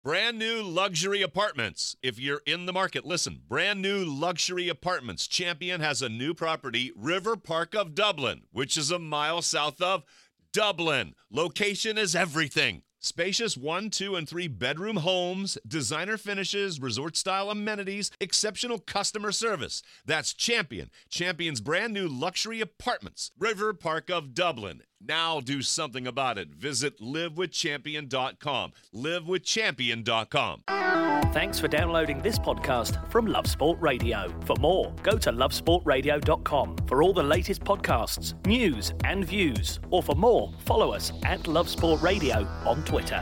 Brand new luxury apartments. If you're in the market, listen. Brand new luxury apartments. Champion has a new property, River Park of Dublin, which is a mile south of Dublin. Location is everything. Spacious 1, 2, and 3 bedroom homes, designer finishes, resort-style amenities, exceptional customer service. That's Champion. Champion's brand new luxury apartments. River Park of Dublin. Now do something about it. Visit livewithchampion.com. livewithchampion.com. Thanks for downloading this podcast from Love Sport Radio. For more, go to lovesportradio.com for all the latest podcasts, news and views. Or for more, follow us at Love Sport Radio on Twitter.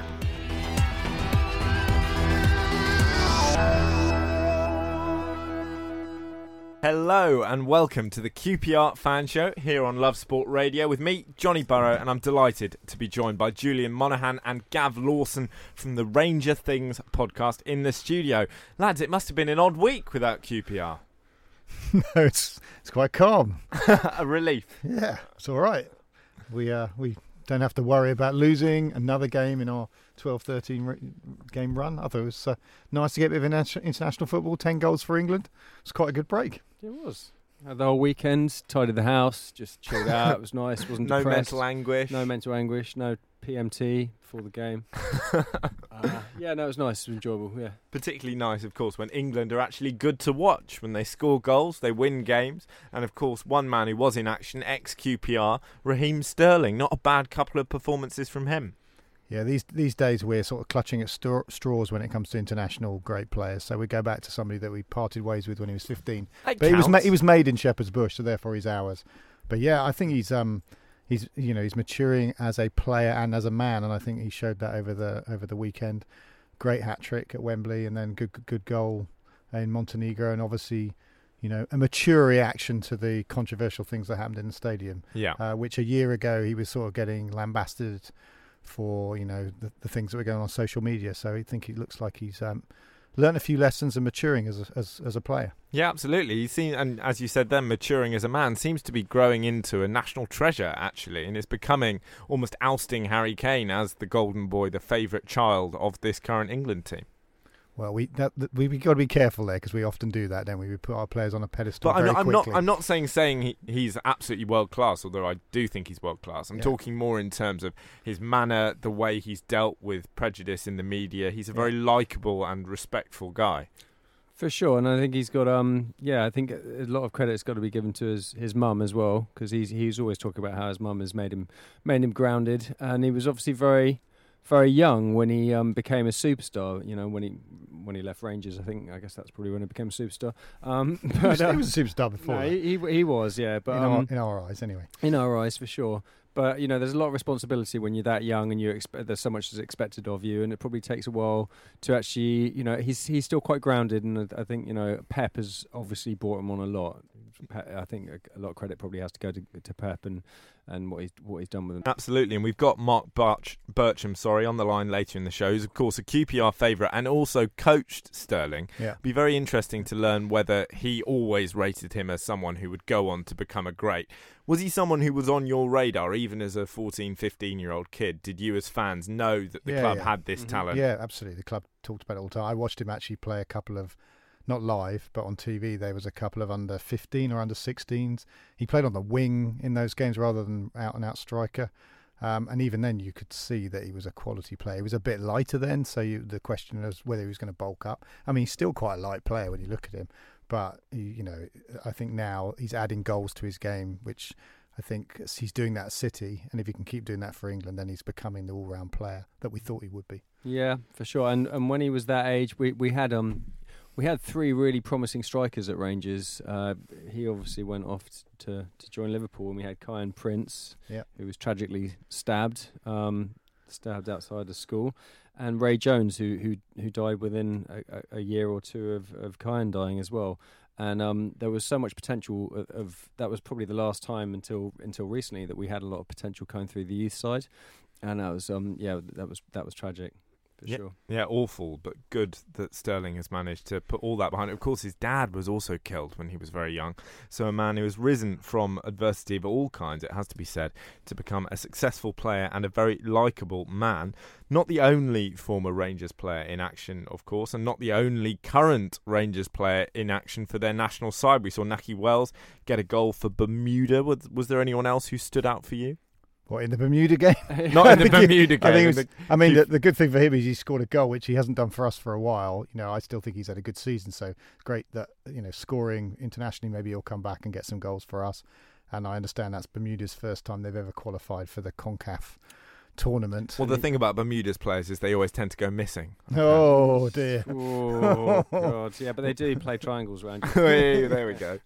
Hello and welcome to the QPR Fan Show here on Love Sport Radio with me, Johnny Burrow, and I'm delighted to be joined by Julian Monaghan and Gav Lawson from the Ranger Things podcast in the studio. Lads, it must have been an odd week without QPR. No, it's quite calm. A relief. Yeah, it's all right. We don't have to worry about losing another game in our 12-13 game run. I thought it was nice to get a bit of international football, 10 goals for England. It's quite a good break. It was. Had the whole weekend, tidied the house, just chilled out. It was nice. Wasn't no depressed. mental anguish. No mental anguish. No PMT before the game. Yeah, no, it was nice. It was enjoyable, yeah. Particularly nice, of course, when England are actually good to watch. When they score goals, they win games. And, of course, one man who was in action, ex-QPR, Raheem Sterling. Not a bad couple of performances from him. Yeah, these days we're sort of clutching at straws when it comes to international great players. So we go back to somebody that we parted ways with when he was 15. But he was made in Shepherd's Bush, so therefore he's ours. But yeah, I think he's maturing as a player and as a man, and I think he showed that over the weekend. Great hat trick at Wembley, and then good goal in Montenegro, and obviously, a mature reaction to the controversial things that happened in the stadium. Yeah, which a year ago he was sort of getting lambasted for the things that were going on social media. So I think he looks like he's learned a few lessons and maturing as a player. Yeah, absolutely. He's seen, and as you said then, maturing as a man, seems to be growing into a national treasure, actually, and is becoming almost ousting Harry Kane as the golden boy, the favourite child of this current England team. Well, we've got to be careful there because we often do that, don't we? We put our players on a pedestal very quickly. I'm not saying he's absolutely world class, although I do think he's world class. I'm talking more in terms of his manner, the way he's dealt with prejudice in the media. He's a very likeable and respectful guy. For sure, and I think he's got I think a lot of credit's got to be given to his mum as well, because he's always talking about how his mum has made him grounded, and he was obviously very, very young when he became a superstar. When he left Rangers, I guess that's probably when he became a superstar. But he was a superstar before. No, he was, yeah. But in our eyes, anyway. In our eyes, for sure. But there's a lot of responsibility when you're that young, and there's so much that's expected of you, and it probably takes a while to actually, he's still quite grounded, and I think Pep has obviously brought him on a lot. I think a lot of credit probably has to go to Pep and what he's done with him. Absolutely, and we've got Mark Bircham on the line later in the show. He's, of course, a QPR favourite and also coached Sterling. Yeah. It'd be very interesting to learn whether he always rated him as someone who would go on to become a great. Was he someone who was on your radar, even as a 14, 15-year-old kid? Did you, as fans, know that the club had this talent? Yeah, absolutely. The club talked about it all the time. I watched him actually play a couple of, not live, but on TV, there was a couple of under 15 or under 16s. He played on the wing in those games rather than out-and-out striker. And even then, you could see that he was a quality player. He was a bit lighter then, so the question was whether he was going to bulk up. I mean, he's still quite a light player when you look at him. But, I think now he's adding goals to his game, which I think he's doing that at City. And if he can keep doing that for England, then he's becoming the all-round player that we thought he would be. Yeah, for sure. And when he was that age, we had three really promising strikers at Rangers. He obviously went off to join Liverpool, and we had Kyan Prince, who was tragically stabbed outside of school, and Ray Jones, who died within a year or two of Kyan dying as well. And there was so much potential of that was probably the last time until recently that we had a lot of potential coming through the youth side, and that was that was tragic. Sure. Yeah, awful, but good that Sterling has managed to put all that behind it. Of course, his dad was also killed when he was very young. So a man who has risen from adversity of all kinds, it has to be said, to become a successful player and a very likeable man. Not the only former Rangers player in action, of course, and not the only current Rangers player in action for their national side. We saw Nahki Wells get a goal for Bermuda. Was there anyone else who stood out for you? What, in the Bermuda game? Not in the Bermuda game. The good thing for him is he scored a goal, which he hasn't done for us for a while. I still think he's had a good season. So great that, scoring internationally, maybe he'll come back and get some goals for us. And I understand that's Bermuda's first time they've ever qualified for the CONCACAF tournament. Well, the thing about Bermuda's players is they always tend to go missing. Oh, dear. Oh, God. Yeah, but they do play triangles around you. There we go.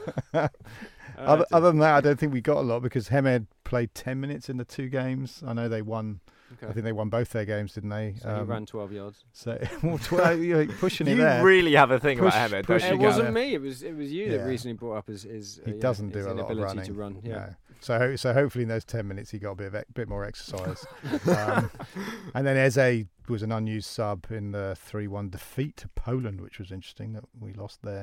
Other than that, I don't think we got a lot because Hemed played 10 minutes in the 2 games. I know they won. Okay. I think they won both their games, didn't they? So he ran 12 yards. So you're pushing it you there. You really have a thing about Hemed. It wasn't me. It was you that recently brought up his he doesn't do a lot of running. To run. Yeah. No. So hopefully in those 10 minutes he got a bit more exercise. And then Eze was an unused sub in the 3-1 defeat to Poland, which was interesting that we lost there.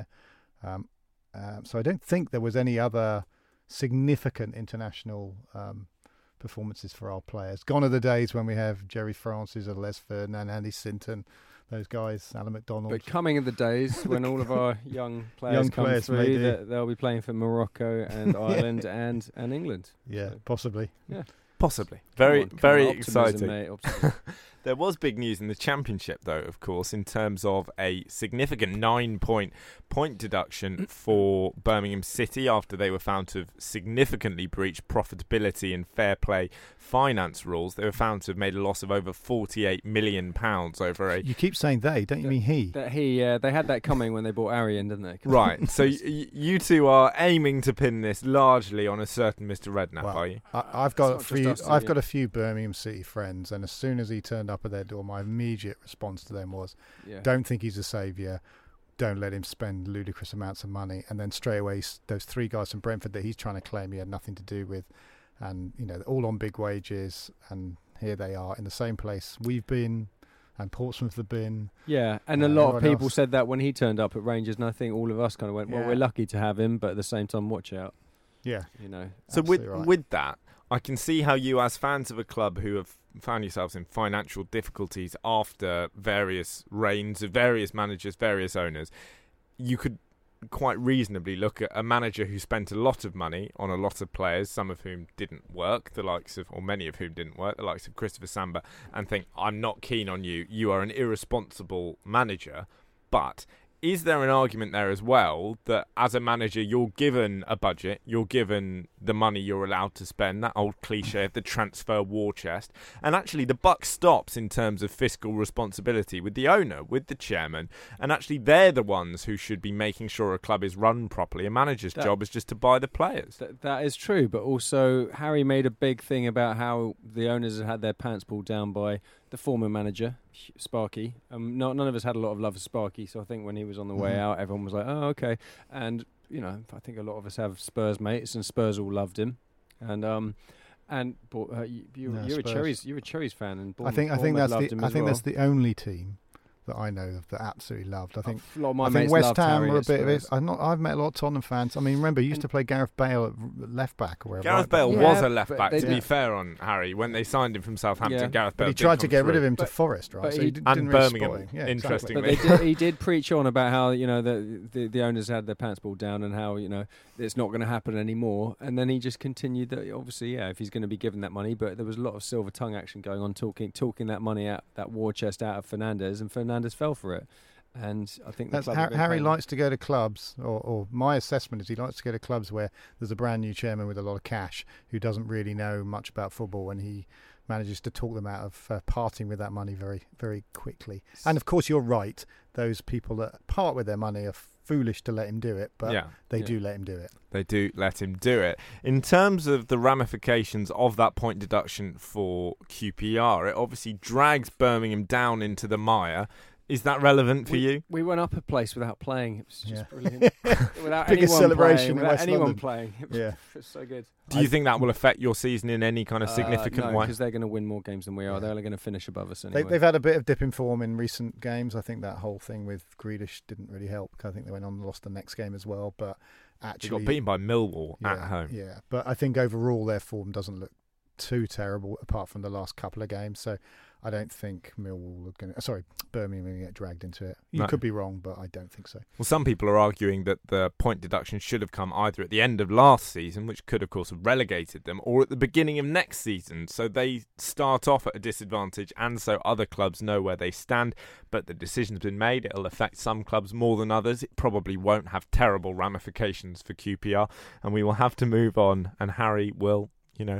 So I don't think there was any other significant international performances for our players. Gone are the days when we have Jerry Francis or Les Ferdinand, Andy Sinton, those guys, Alan McDonald. But coming are the days when all of our young players come through, that they'll be playing for Morocco and Ireland and England. Yeah, possibly. Yeah. Possibly. Very exciting. Mate, There was big news in the Championship, though, of course, in terms of a significant 9-point deduction for Birmingham City after they were found to have significantly breached profitability and fair play finance rules. They were found to have made a loss of over £48 million over a... You keep saying they, don't you mean he? They had that coming when they bought Arian, didn't they? Right, so you two are aiming to pin this largely on a certain Mr. Redknapp, are you? I've got a few Birmingham City friends, and as soon as he turned up at their door, my immediate response to them was, don't think he's a saviour, don't let him spend ludicrous amounts of money. And then straight away, those 3 guys from Brentford that he's trying to claim he had nothing to do with, and all on big wages, and here they are in the same place we've been and Portsmouth have been. Yeah, and a lot of people said that when he turned up at Rangers, and I think all of us kind of went, well, we're lucky to have him, but at the same time, watch out. Yeah. So with that, I can see how you, as fans of a club who have found yourselves in financial difficulties after various reigns of various managers, various owners, you could quite reasonably look at a manager who spent a lot of money on a lot of players, some of whom didn't work, many of whom didn't work, the likes of Christopher Samba, and think, I'm not keen on you, you are an irresponsible manager. But is there an argument there as well that as a manager you're given a budget, you're given the money you're allowed to spend, that old cliche of the transfer war chest, and actually the buck stops in terms of fiscal responsibility with the owner, with the chairman, and actually they're the ones who should be making sure a club is run properly. A manager's job is just to buy the players. That is true, but also Harry made a big thing about how the owners had their pants pulled down by the former manager, Sparky. None of us had a lot of love for Sparky, so I think when he was on the way out, everyone was like, oh, okay. And, I think a lot of us have Spurs mates, and Spurs all loved him. And you're a Cherries fan, and I think that's the only team that I know of that absolutely loved. I think West Ham were a bit of it. I've met a lot of Tottenham fans. I mean, remember, you used to play Gareth Bale at left back or wherever. Gareth Bale was a left back, to be fair on Harry. When they signed him from Southampton, Gareth Bale. But he tried to get rid of him to Forest, right? So and Birmingham, interestingly. But he did preach on about how the owners had their pants pulled down and how it's not going to happen anymore. And then he just continued that. Obviously, if he's going to be given that money, but there was a lot of silver tongue action going on, talking that money out, that war chest out of Fernandes, and Fernandes fell for it. And I think that's Harry likes to go to clubs, or my assessment is he likes to go to clubs where there's a brand new chairman with a lot of cash who doesn't really know much about football, and he manages to talk them out of parting with that money very, very quickly. And of course, you're right. Those people that part with their money are foolish to let him do it, but they do let him do it. They do let him do it. In terms of the ramifications of that point deduction for QPR, it obviously drags Birmingham down into the mire. Is that relevant for you? We went up a place without playing. It was just brilliant. Without biggest anyone celebration playing, in without West anyone London. playing. It was so good. Do you think that will affect your season in any kind of significant way? because they're going to win more games than we are. They're only going to finish above us anyway. They've had a bit of dip in form in recent games. I think that whole thing with Grealish didn't really help. I think they went on and lost the next game as well. But actually, they got beaten by Millwall at home. Yeah, but I think overall their form doesn't look too terrible apart from the last couple of games. So I don't think Birmingham are going to get dragged into it. You could be wrong, but I don't think so. Well, some people are arguing that the point deduction should have come either at the end of last season, which could, of course, have relegated them, or at the beginning of next season. So they start off at a disadvantage, and so other clubs know where they stand. But the decision's been made. It'll affect some clubs more than others. It probably won't have terrible ramifications for QPR, and we will have to move on, and Harry will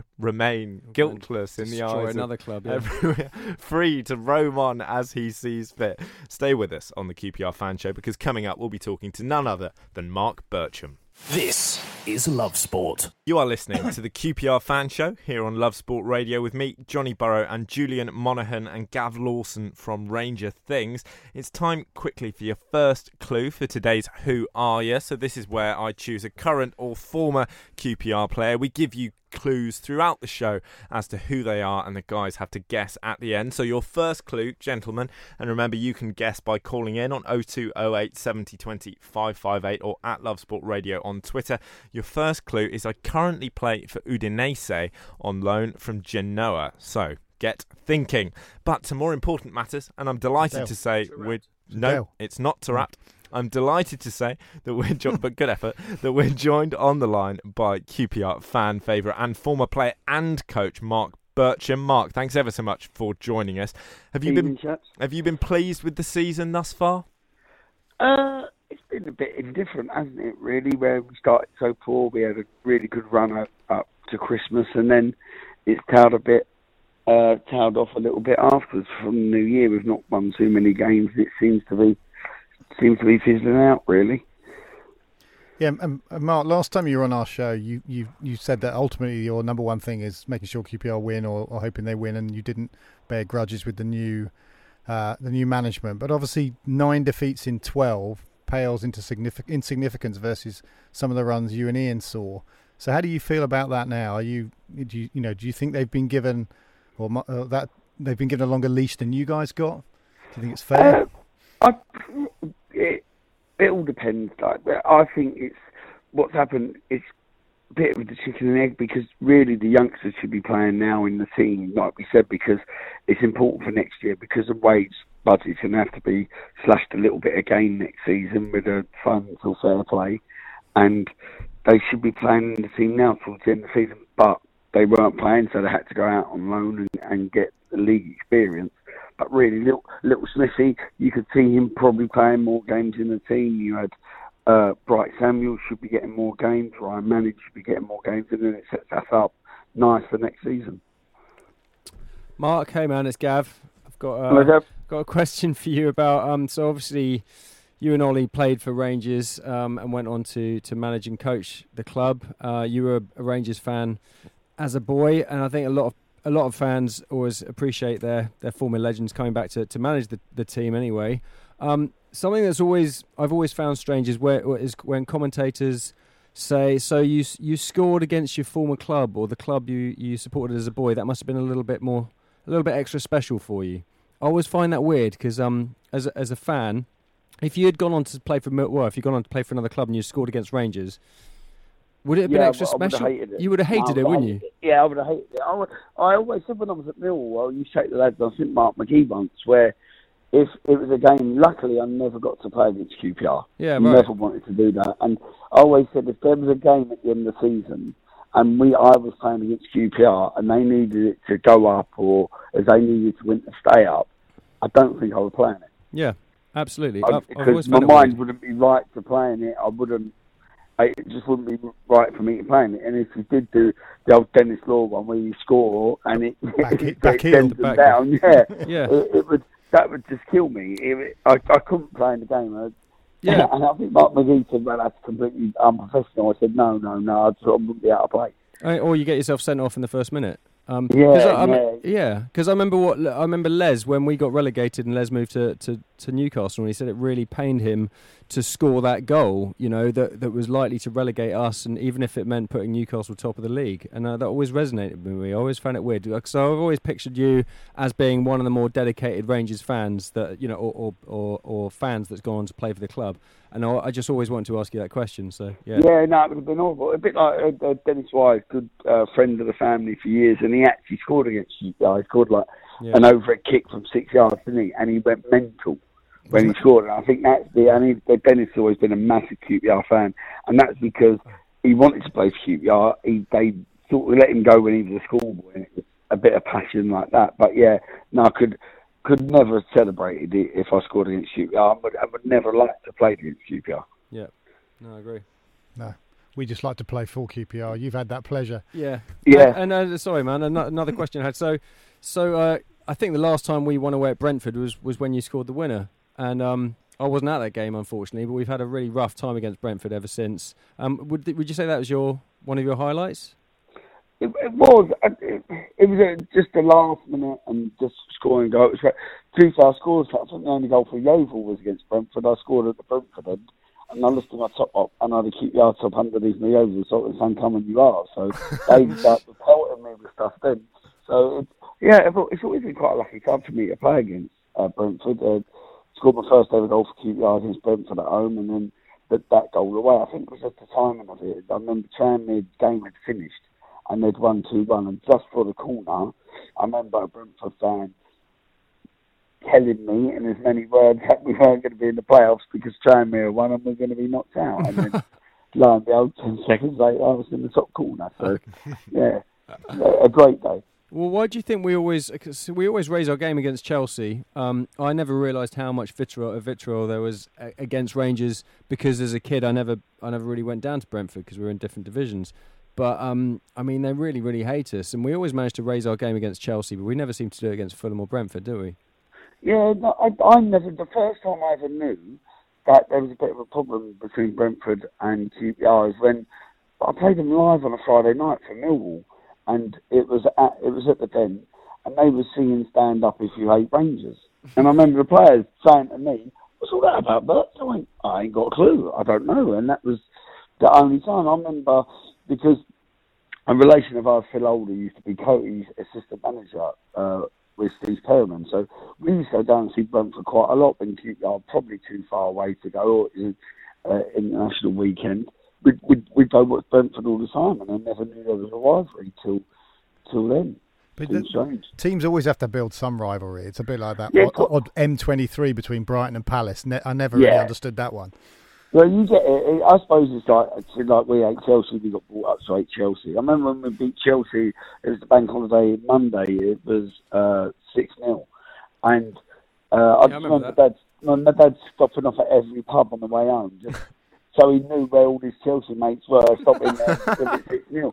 remain guiltless in the eyes another club, everywhere, free to roam on as he sees fit. Stay with us on the QPR Fan Show, because coming up we'll be talking to none other than Mark Bircham. This is Love Sport. You are listening to the QPR Fan Show here on Love Sport Radio with me, Johnny Burrow, and Julian Monaghan and Gav Lawson from Ranger Things. It's time quickly for your first clue for today's Who Are Ya? So this is where I choose a current or former QPR player. We give you clues throughout the show as to who they are, and the guys have to guess at the end. So your first clue, gentlemen, and remember you can guess by calling in on 0208 70 20 558 or at Love Sport Radio on Twitter. Your first clue is I currently play for Udinese on loan from Genoa. So get thinking. But to more important matters, and I'm delighted to say it's not Taarabt. I'm delighted to say that we're but good effort, that we're joined on the line by QPR fan favourite and former player and coach Mark Bircham. Mark, thanks ever so much for joining us. Have you been pleased with the season thus far? It's been a bit indifferent, hasn't it, really, where we started so poor. We had a really good run up to Christmas, and then it's tailed off a little bit afterwards from the New Year. We've not won too many games. It seems to be fizzling out, really. Yeah, and Mark, last time you were on our show, you said that ultimately your number one thing is making sure QPR win or hoping they win, and you didn't bear grudges with the new management. But obviously, 9 defeats in 12 pales into insignificance versus some of the runs you and Ian saw. So, how do you feel about that now? Do you think they've been given that they've been given a longer leash than you guys got? Do you think it's fair? It all depends. I think it's what's happened. It's a bit of the chicken and egg, because really the youngsters should be playing now in the team, like we said, because it's important for next year, because the wage budget's going to have to be slashed a little bit again next season with a funds or fair play, and they should be playing in the team now towards the end of the season, but they weren't playing, so they had to go out on loan and get the league experience. But really, little Smithy, you could see him probably playing more games in the team. You had Bright Samuel should be getting more games. Ryan Manning should be getting more games, and then it sets us up nice for next season. Mark, hey man, it's Gav. I've got a question for you about. So obviously, you and Ollie played for Rangers and went on to manage and coach the club. You were a Rangers fan as a boy, and I think a lot of fans always appreciate their former legends coming back to manage the team anyway. Something that's I've always found strange is when commentators say, so you scored against your former club or the club you supported as a boy. That must have been a little bit extra special for you. I always find that weird because as a fan, if you had gone on to play for if you'd gone on to play for another club and you scored against Rangers, would it have been extra special? You would have hated it, wouldn't you? Yeah, I would have hated it. I always said when I was at Millwall, you take the lads, I think Mark McGee once, where if it was a game, luckily I never got to play against QPR. Yeah, right. Never wanted to do that. And I always said if there was a game at the end of the season and I was playing against QPR and they needed it to go up or as they needed to win to stay up, I don't think I was playing it. Yeah, absolutely. Because my mind wouldn't be right to playing it. It just wouldn't be right for me to play it. And if you did do the old Dennis Law one where you score and it sends them down, that would just kill me. I couldn't play in the game. And I think Mark McGee said, well, that's completely unprofessional. I said, no, I wouldn't be out of play. Or you get yourself sent off in the first minute. Because I remember Les when we got relegated and Les moved to to Newcastle, and he said it really pained him to score that goal, that was likely to relegate us, and even if it meant putting Newcastle top of the league. And that always resonated with me. I always found it weird. So I've always pictured you as being one of the more dedicated Rangers fans that, or fans that's gone on to play for the club. And I just always wanted to ask you that question. So yeah. Yeah, no, it would have been awful. A bit like Dennis Wise, good friend of the family for years, and he actually scored against QPR. He scored an overhead kick from 6 yards, didn't he? And he went mental when he scored. And I think Dennis has always been a massive QPR fan, and that's because he wanted to play for QPR. They sort of let him go when he was a schoolboy, and it was a bit of passion like that. But yeah, no, I could never have celebrated it if I scored against QPR. I would never like to play against QPR. Yeah, no, I agree. No, we just like to play for QPR. You've had that pleasure. Yeah. Yeah. And sorry, man, another question I had. So I think the last time we won away at Brentford was when you scored the winner. And I wasn't at that game, unfortunately, but we've had a really rough time against Brentford ever since. Would you say that was one of your highlights? It was. It was just a last minute and just scoring goal. To be fair, I scored. I think the only goal for Yeovil was against Brentford. I scored at the Brentford end, and I lifted my top up, and I had a QPR top underneath my Yeovil, so at the same time when you are. So they started pelting me with stuff then. So it's always been quite a lucky time for me to play against Brentford. Scored my first ever goal for QPR against Brentford at home, and then that goal away. I think it was just the timing of it. I remember Tranmere game had finished, and they'd won 2-1, and just for the corner, I remember a Brentford fan telling me in as many words that we weren't going to be in the playoffs because Tranmere won and we're going to be knocked out. And then, lo and behold, 10 seconds later, I was in the top corner. So, yeah, a great day. Well, why do you think we always raise our game against Chelsea? I never realised how much vitriol there was against Rangers because as a kid I never really went down to Brentford because we were in different divisions. But I mean, they really, really hate us, and we always manage to raise our game against Chelsea, but we never seem to do it against Fulham or Brentford, do we? Yeah, no, I never. The first time I ever knew that there was a bit of a problem between Brentford and QPR is when I played them live on a Friday night for Millwall. And it was at the Den, and they were singing "Stand Up If You Hate Rangers." And I remember the players saying to me, "What's all that about, Bert?" I went, "I ain't got a clue. I don't know." And that was the only time I remember, because a relation of ours, Phil Older, used to be Cody's assistant manager with Steve Perriman. So we used to go down and see Brentford quite a lot, and QPR probably too far away to go, or international weekend. We'd go watch Brentford all the time, and I never knew there was a rivalry till then. But teams always have to build some rivalry. It's a bit like that odd M23 between Brighton and Palace. I never really understood that one. Well, you get it. I suppose it's like we hate Chelsea. We got brought up to hate Chelsea. I remember when we beat Chelsea. It was the bank holiday Monday. It was 6-0, and I just remember my dad stopping off at every pub on the way home. So he knew where all his Chelsea mates were, stopping there until it's 6-0.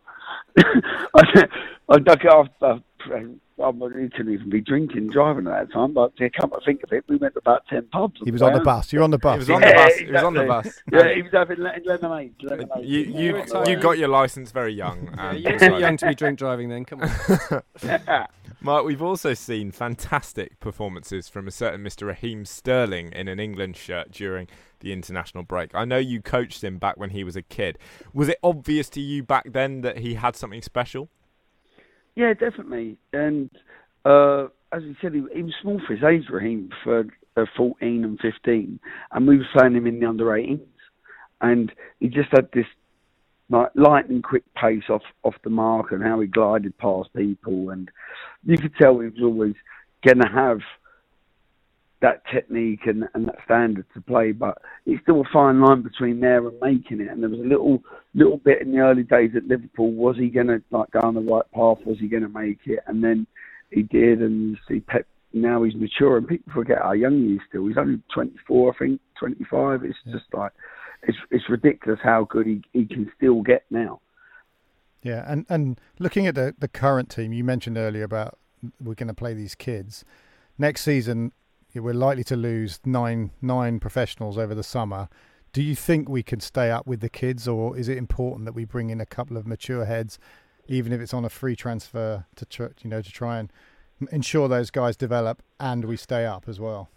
I dug it after. He couldn't even be driving at that time, but to come to think of it, we went to about 10 pubs. He was on the bus. You're on the bus. He was on the bus. Yeah, he was having lemonade. You got your licence very young. You're too young to be drink driving then, come on. Mark, we've also seen fantastic performances from a certain Mr. Raheem Sterling in an England shirt during the international break. I know you coached him back when he was a kid. Was it obvious to you back then that he had something special? Yeah, definitely. And as we said, he was small for his age, Raheem, for 14 and 15. And we were playing him in the under-18s. And he just had this light and quick pace off the mark, and how he glided past people. And you could tell he was always going to have that technique and that standard to play, but it's still a fine line between there and making it. And there was a little bit in the early days at Liverpool. Was he going to go on the right path? Was he going to make it? And then he did, and you see Pep, now he's mature, and people forget how young he is still. He's only 24, I think, 25. It's just like, it's ridiculous how good he can still get now. Yeah, and looking at the current team, you mentioned earlier about we're going to play these kids. Next season, we're likely to lose nine professionals over the summer. Do you think we can stay up with the kids, or is it important that we bring in a couple of mature heads, even if it's on a free transfer, to try and ensure those guys develop and we stay up as well?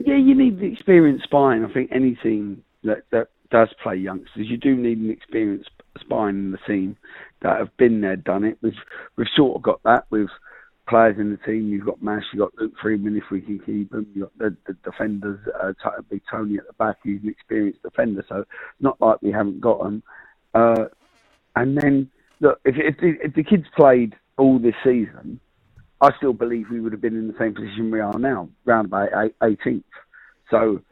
Yeah, you need the experienced spine. I think any team that does play youngsters, you do need an experienced spine in the team that have been there, done it. We've sort of got that with players in the team. You've got Mash, you've got Luke Freeman if we can keep him. You've got the defenders, Big Tony at the back, who's an experienced defender. So it's not like we haven't got them. And then, look, if the kids played all this season, I still believe we would have been in the same position we are now, round about 18th. So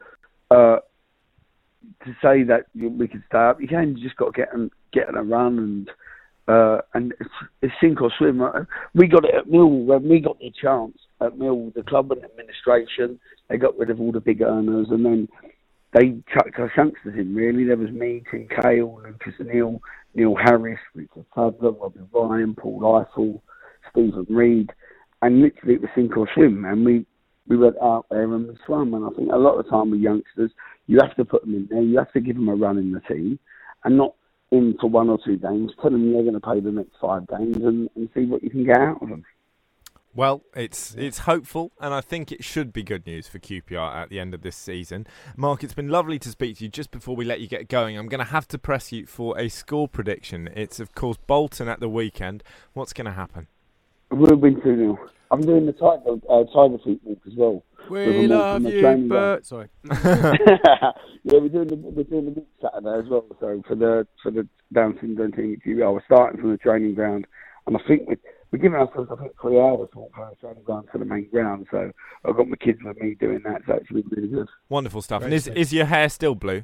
to say that we could stay up, you just got to get on a run, and it's sink or swim. We got it at Mill when we got the chance at Mill. The club and administration, they got rid of all the big earners, and then they chucked us youngsters in. Really, there was me, Tim Cahill, Lucas Neil Harris, Richard Sadler, Robbie Ryan, Paul Eiffel, Stephen Reid. And literally it was sink or swim, and we went out there and we swam. And I think a lot of the time with youngsters, you have to put them in there, you have to give them a run in the team, and not in for 1 or 2 games. Tell them they're going to play the next 5 games and see what you can get out of them. Well, it's hopeful, and I think it should be good news for QPR at the end of this season. Mark, it's been lovely to speak to you. Just before we let you get going, I'm going to have to press you for a score prediction. It's, of course, Bolton at the weekend. What's going to happen? We'll win 2-0. I'm doing the Tiger Feet walk as well. We love you, but sorry. Yeah, we're doing the walk Saturday as well. So for the Down syndrome team at QPR, we're starting from the training ground, and I think we're giving ourselves 3 hours to walk from the training ground to the main ground. So I've got my kids with me doing that. So it's really good. Wonderful stuff. And is your hair still blue?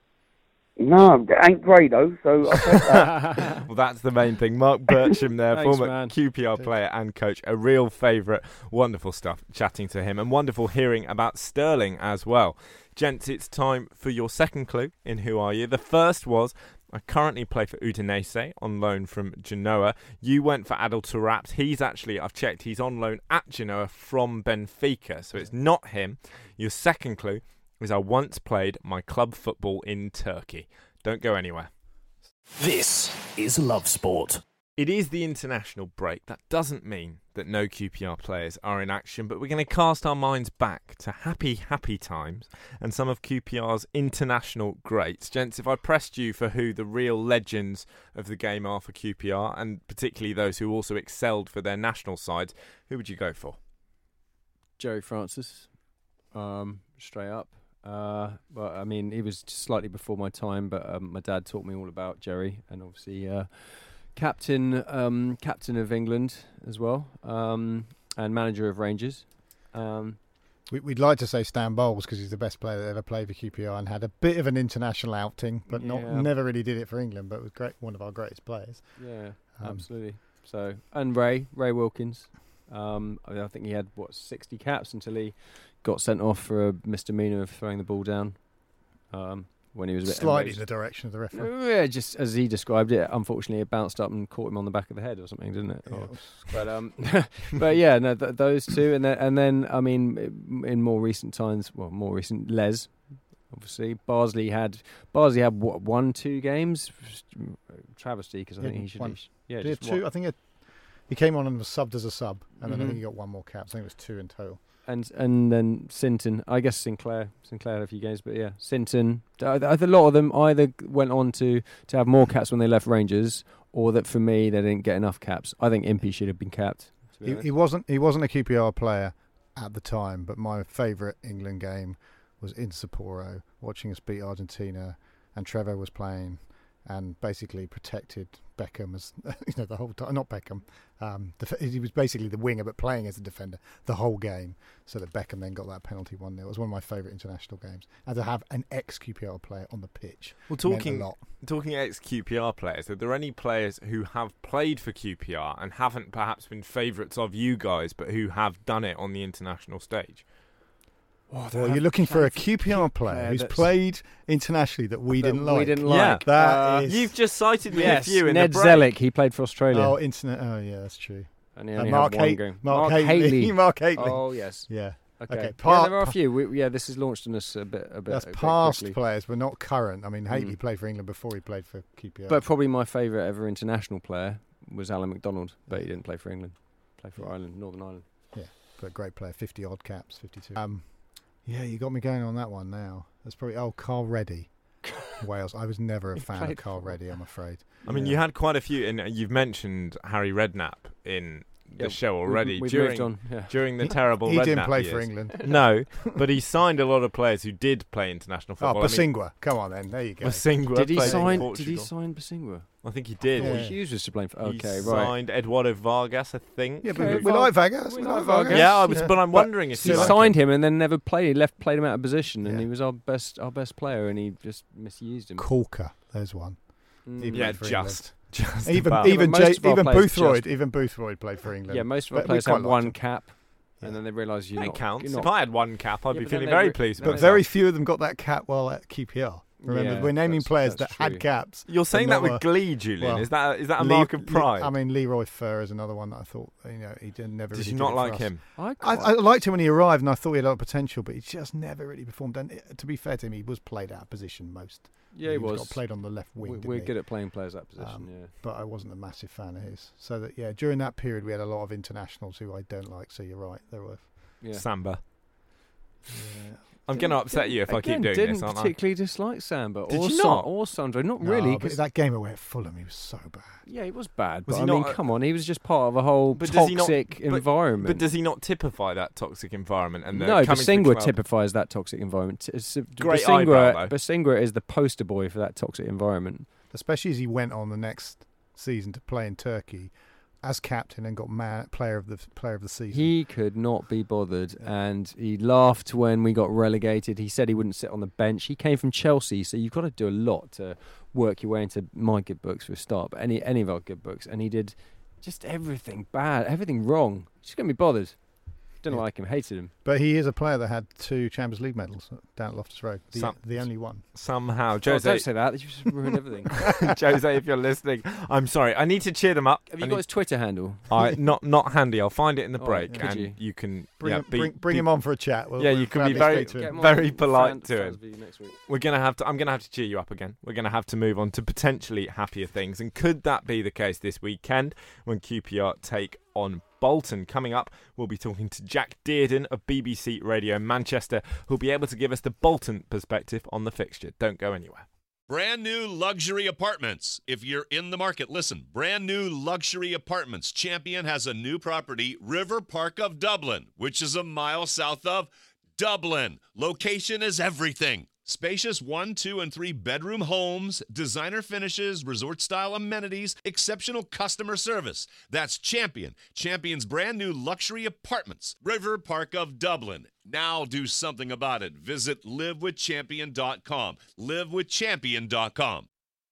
No, it ain't grey though, so I'll take that. Well, that's the main thing. Mark Bircham there, Thanks, former man. QPR player and coach, a real favourite. Wonderful stuff chatting to him, and wonderful hearing about Sterling as well. Gents, it's time for your second clue in Who Are You? The first was, I currently play for Udinese on loan from Genoa. You went for Adel Taarabt. He's actually, I've checked, he's on loan at Genoa from Benfica, so it's not him. Your second clue is I once played my club football in Turkey. Don't go anywhere. This is Love Sport. It is the international break. That doesn't mean that no QPR players are in action, but we're going to cast our minds back to happy times and some of QPR's international greats. Gents, if I pressed you for who the real legends of the game are for QPR, and particularly those who also excelled for their national sides, who would you go for? Jerry Francis, straight up. But I mean, he was slightly before my time, but my dad taught me all about Jerry, and obviously captain of England as well, and manager of Rangers. We'd like to say Stan Bowles because he's the best player that ever played for QPR and had a bit of an international outing, but never really did it for England. But was great, one of our greatest players. Yeah, absolutely. So, and Ray Wilkins. I think he had 60 caps until he got sent off for a misdemeanor of throwing the ball down when he was a bit slightly enraged. in the direction of the referee. Yeah, just as he described it. Unfortunately, it bounced up and caught him on the back of the head or something, didn't it? Yeah, but yeah, no, those two, and then I mean, in more recent times, Les. Obviously, Barsley had 1-2 games. Travesty, because I think he should. Just 2. I think he came on and was subbed as a sub, and then I think he got 1 more cap. So I think it was 2 in total. And then Sinton, I guess Sinclair had a few games, but yeah, Sinton. A lot of them either went on to have more caps when they left Rangers, or that for me they didn't get enough caps. I think Impey should have been capped. He wasn't a QPR player at the time, but my favourite England game was in Sapporo, watching us beat Argentina, and Trevor was playing and basically protected Beckham as the whole time. Not Beckham. He was basically the winger, but playing as a defender the whole game. So that Beckham then got that penalty 1-0. It was one of my favourite international games. And to have an ex-QPR player on the pitch. Well, talking ex-QPR players, are there any players who have played for QPR and haven't perhaps been favourites of you guys, but who have done it on the international stage? Well, you're looking for a QPR player who's played internationally that we didn't like. Yeah, that is... You've just cited me yes, a few in Ned the break. Zellick, he played for Australia. Oh, yeah, that's true. And he only Mark had one game. Mark Hateley. Mark Hateley. Oh, yes. Yeah. Okay. There are a few. This has launched on us a bit. That's past players, but not current. I mean, Hateley played for England before he played for QPR. But probably my favourite ever international player was Alan McDonald, but he didn't play for England. Played for Ireland, Northern Ireland. Yeah, but great player. 50 odd caps, 52. Yeah, you got me going on that one now. That's probably Carl Reddy, Wales. I was never a fan of Carl Reddy, I'm afraid. I mean, you had quite a few, and you've mentioned Harry Redknapp in the show already. We've moved on. Yeah. During the terrible he Redknapp didn't play years. for England. No, but he signed a lot of players who did play international football. Bosingwa. Come on then, there you go. Bosingwa Did he played in sign Portugal. Bosingwa? I think he did. Yeah. Hughes was to blame for. He Okay, right. signed Eduardo Vargas, I think. Yeah, Okay, but we like Vargas. we like Vargas. Yeah, Yeah. but I'm wondering if He he signed him and then never played. He played him out of position, and Yeah. he was our best player, and he just misused him. Corker, there's one. He Yeah, played for just Even about. Yeah, but most of our players Boothroyd played for England. Yeah, most of our But we players quite had liked one him. cap, and then they realised you're That not. counts. You're not, If I had one cap, I'd Yeah, be but feeling then very they pleased. but with But very myself. few of them got that cap while at QPR. Remember, Yeah, we're naming that's players that true. had caps. You're saying but that not with glee, Julian. well, Is that a mark of pride? I mean, Leroy Fer is another one that I thought he never. Did really you not it for like us. him? I liked him when he arrived, and I thought he had a lot of potential, but he just never really performed. And to be fair to him, he was played out of position most. Yeah, he was. Got played on the left wing. We're didn't he? good at playing players that position. Yeah. But I wasn't a massive fan of his. So that during that period we had a lot of internationals who I don't like. So you're right, there were. Yeah. Samba. Yeah. I'm going to upset you if I keep doing didn't this, aren't I? particularly dislike Samba. Did or you not? Or Sandro. Not No, really. but 'Cause that game away at Fulham, he was so bad. yeah, he was bad. Was But he I mean, not come on. He was just part of a whole But does he not- toxic environment. But does he not typify that toxic environment? And no, coming to the Bosingwa club? typifies that toxic environment. Great eyebrow, though. Bosingwa is the poster boy for that toxic environment. Especially as he went on the next season to play in Turkey as captain and got player of the season. He could not be bothered, and he laughed when we got relegated. He said he wouldn't sit on the bench. He came from Chelsea, so you've got to do a lot to work your way into my good books for a start, but any of our good books. And he did just everything bad, everything wrong. Just couldn't be bothered. Didn't like him, hated him. But he is a player that had 2 Champions League medals down at Loftus Road. The only one. Oh, Somehow, don't Jose. say that. You just ruined everything. Jose, if you're listening, I'm sorry. I need to cheer them up. Have you got his Twitter handle? Not handy. I'll find it in the Oh, break, could and you? you can Bring him on for a chat. Yeah, you can be very polite to him. Next week. I'm gonna have to cheer you up again. We're gonna have to move on to potentially happier things, and could that be the case this weekend when QPR take on Bolton? Coming up, we'll be talking to Jack Dearden of BBC Radio Manchester, who'll be able to give us the Bolton perspective on the fixture. Don't go anywhere. Brand new luxury apartments. If you're in the market, listen. Brand new luxury apartments. Champion has a new property, River Park of Dublin, which is a mile south of Dublin. Location is everything. Spacious 1, 2, and 3 bedroom homes, designer finishes, resort-style amenities, exceptional customer service. That's Champion. Champion's brand new luxury apartments. River Park of Dublin. Now do something about it. Visit livewithchampion.com. livewithchampion.com.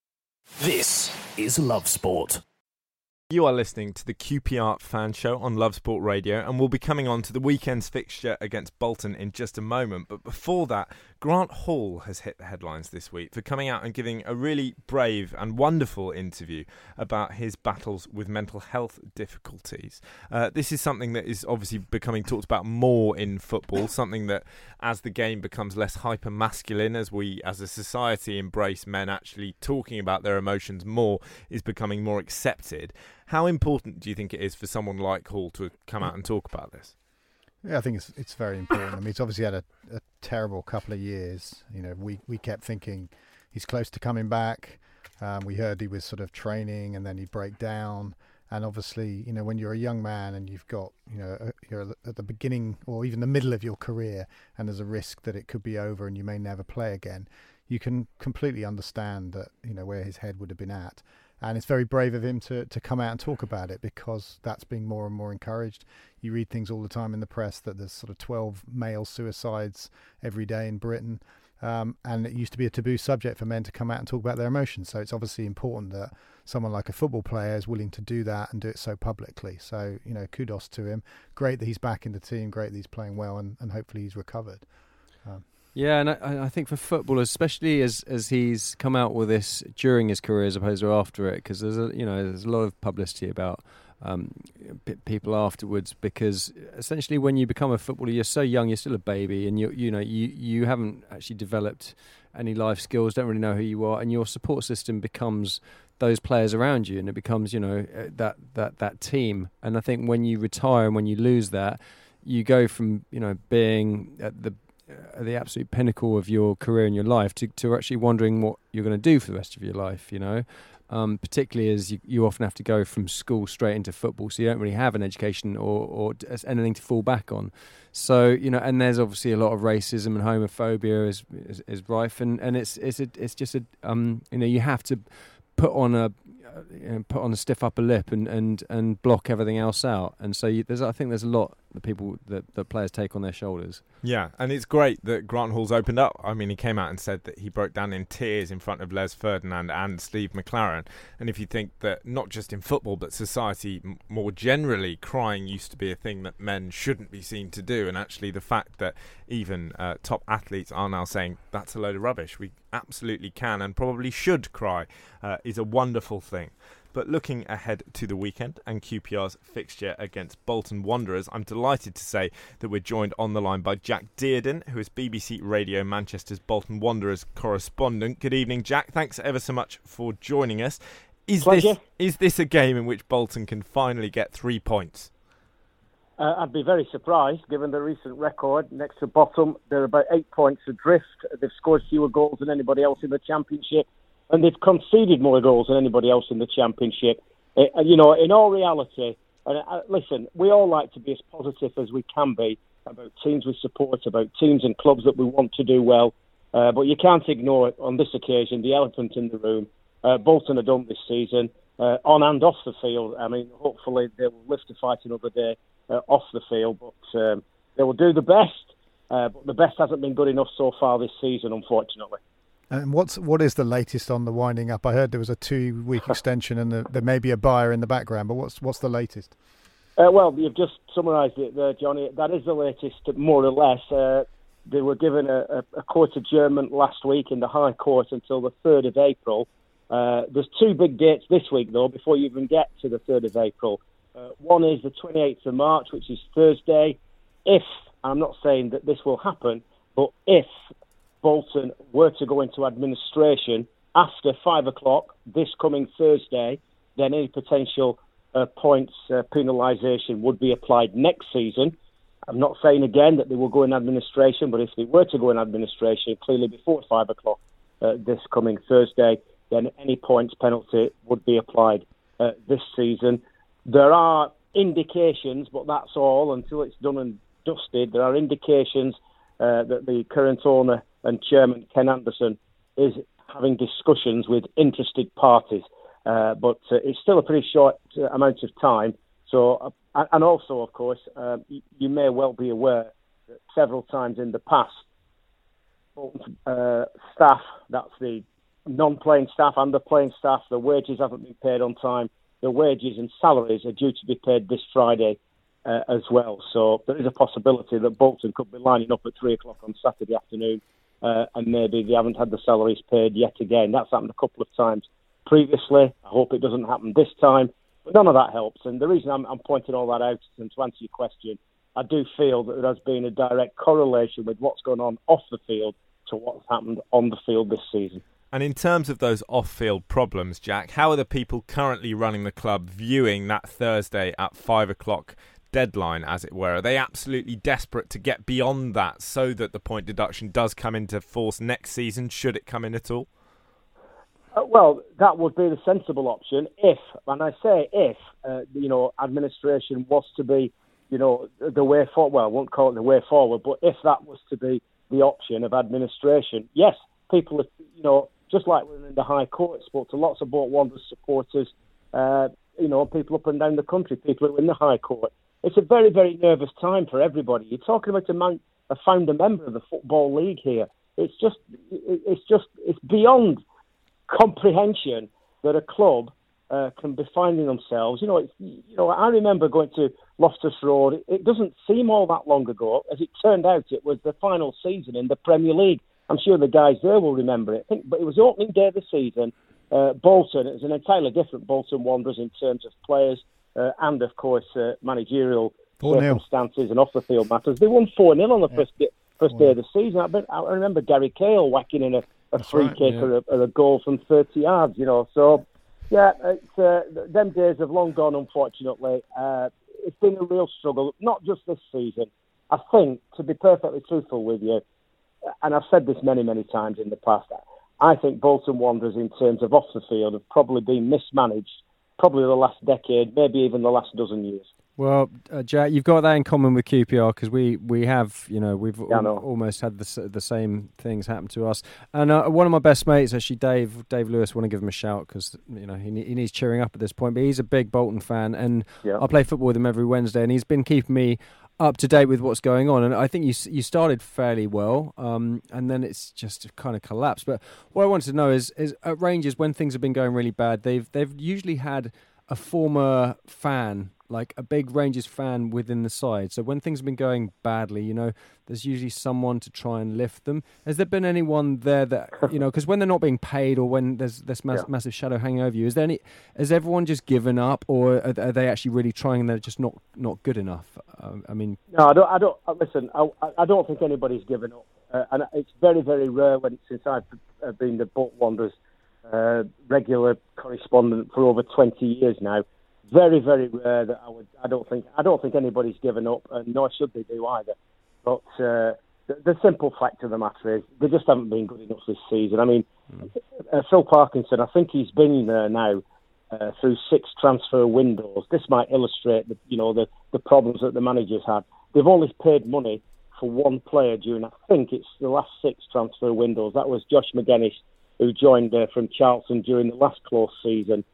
This is Love Sport. You are listening to the QPR Fan Show on Love Sport Radio, and we'll be coming on to the weekend's fixture against Bolton in just a moment. But before that, Grant Hall has hit the headlines this week for coming out and giving a really brave and wonderful interview about his battles with mental health difficulties. This is something that is obviously becoming talked about more in football, something that as the game becomes less hyper-masculine, as we as a society embrace men actually talking about their emotions more, is becoming more accepted. How important do you think it is for someone like Hall to come out and talk about this? Yeah, I think it's very important. I mean, he's obviously had a terrible couple of years. You know, we kept thinking he's close to coming back. We heard he was sort of training and then he'd break down. And obviously, you know, when you're a young man and you've got, you know, you're at the beginning or even the middle of your career and there's a risk that it could be over and you may never play again, you can completely understand that, you know, where his head would have been at. And it's very brave of him to come out and talk about it, because that's being more and more encouraged. You read things all the time in the press that there's sort of 12 male suicides every day in Britain. And it used to be a taboo subject for men to come out and talk about their emotions. So it's obviously important that someone like a football player is willing to do that and do it so publicly. So, you know, kudos to him. Great that he's back in the team. Great that he's playing well, and hopefully he's recovered. Yeah, and I think for footballers, especially as he's come out with this during his career as opposed to after it, because there's a lot of publicity about people afterwards, because essentially when you become a footballer, you're so young, you're still a baby, and you haven't actually developed any life skills, don't really know who you are, and your support system becomes those players around you, and it becomes that team. And I think when you retire and when you lose that, you go from being at the absolute pinnacle of your career and your life to actually wondering what you're going to do for the rest of your life, you know. Particularly as you often have to go from school straight into football, so you don't really have an education or anything to fall back on. So, you know, and there's obviously a lot of racism and homophobia is rife, and it's just a you know, you have to put on a stiff upper lip and block everything else out. And so I think there's a lot that players take on their shoulders. Yeah, and it's great that Grant Hall's opened up. I mean, he came out and said that he broke down in tears in front of Les Ferdinand and Steve McLaren. And if you think that not just in football but society more generally, crying used to be a thing that men shouldn't be seen to do, and actually the fact that even top athletes are now saying that's a load of rubbish, we absolutely can and probably should cry, is a wonderful thing. But looking ahead to the weekend and QPR's fixture against Bolton Wanderers, I'm delighted to say that we're joined on the line by Jack Dearden, who is BBC Radio Manchester's Bolton Wanderers correspondent. Good evening, Jack. Thanks ever so much for joining us. Is this a game in which Bolton can finally get 3 points? I'd be very surprised, given the recent record. Next to bottom, they're about 8 points adrift. They've scored fewer goals than anybody else in the Championship, and they've conceded more goals than anybody else in the Championship. You know, in all reality, and listen, we all like to be as positive as we can be about teams we support, about teams and clubs that we want to do well. But you can't ignore it on this occasion, the elephant in the room. Bolton are done this season, on and off the field. I mean, hopefully they will live to fight another day off the field, but they will do the best. But the best hasn't been good enough so far this season, unfortunately. And what is the latest on the winding up? I heard there was a 2-week extension and there may be a buyer in the background, but what's the latest? Well, you've just summarised it there, Johnny. That is the latest, more or less. They were given a court adjournment last week in the High Court until the 3rd of April. There's 2 big dates this week, though, before you even get to the 3rd of April. One is the 28th of March, which is Thursday. If, I'm not saying that this will happen, but if Bolton were to go into administration after 5 o'clock this coming Thursday, then any potential points penalisation would be applied next season. I'm not saying again that they will go in administration, but if they were to go in administration clearly before 5 o'clock this coming Thursday, then any points penalty would be applied this season. There are indications, but that's all until it's done and dusted. There are indications that the current owner and chairman, Ken Anderson, is having discussions with interested parties. But it's still a pretty short amount of time. So, and also, of course, you may well be aware that several times in the past, staff, that's the non-playing staff and the playing staff, the wages haven't been paid on time. The wages and salaries are due to be paid this Friday as well. So there is a possibility that Bolton could be lining up at 3 o'clock on Saturday afternoon and maybe they haven't had the salaries paid yet again. That's happened a couple of times previously. I hope it doesn't happen this time. But none of that helps. And the reason I'm pointing all that out, and to answer your question, I do feel that there has been a direct correlation with what's going on off the field to what's happened on the field this season. And in terms of those off-field problems, Jack, how are the people currently running the club viewing that Thursday at 5 o'clock deadline, as it were? Are they absolutely desperate to get beyond that so that the point deduction does come into force next season, should it come in at all? Well, that would be the sensible option if, and I say if, administration was to be, the way forward. Well, I won't call it the way forward, but if that was to be the option of administration, yes, people are, just like we're in the High Court, spoke to lots of Bolton Wanderers supporters, people up and down the country, people who are in the High Court. It's a very, very nervous time for everybody. You're talking about a founder member of the Football League here. It's beyond comprehension that a club can be finding themselves. I remember going to Loftus Road. It doesn't seem all that long ago. As it turned out, it was the final season in the Premier League. I'm sure the guys there will remember it. But it was opening day of the season. Bolton, it was an entirely different Bolton Wanderers in terms of players and, of course, managerial circumstances and off-the-field matters. They won 4-0 on the first day of the season. I remember Gary Cahill whacking in a free kick or a goal from 30 yards, So, yeah, them days have long gone, unfortunately. It's been a real struggle, not just this season. I think, to be perfectly truthful with you, and I've said this many, many times in the past, I think Bolton Wanderers, in terms of off the field, have probably been mismanaged, probably the last decade, maybe even the last dozen years. Well, Jack, you've got that in common with QPR, because we have, we've almost had the same things happen to us. And one of my best mates, actually, Dave Lewis, want to give him a shout, because he needs cheering up at this point. But he's a big Bolton fan, and I play football with him every Wednesday, and he's been keeping me up to date with what's going on. And I think you started fairly well, and then it's just kind of collapsed. But what I wanted to know is at Rangers, when things have been going really bad, they've usually had a former fan, like a big Rangers fan within the side. So when things have been going badly, there's usually someone to try and lift them. Has there been anyone there that, because when they're not being paid, or when there's this massive shadow hanging over you, has everyone just given up, or are they actually really trying and they're just not good enough? No, I don't. Listen, I don't think anybody's given up, and it's very, very rare since I've been the Bolton Wanderers regular correspondent for over 20 years now. Very, very rare that I don't think anybody's given up, and nor should they do either. But the simple fact of the matter is they just haven't been good enough this season. I mean, Phil Parkinson, I think he's been there now through 6 transfer windows. This might illustrate the problems that the manager's had. They've only paid money for one player during, I think it's the last 6 transfer windows. That was Josh McGuinness, who joined from Charlton during the last close season.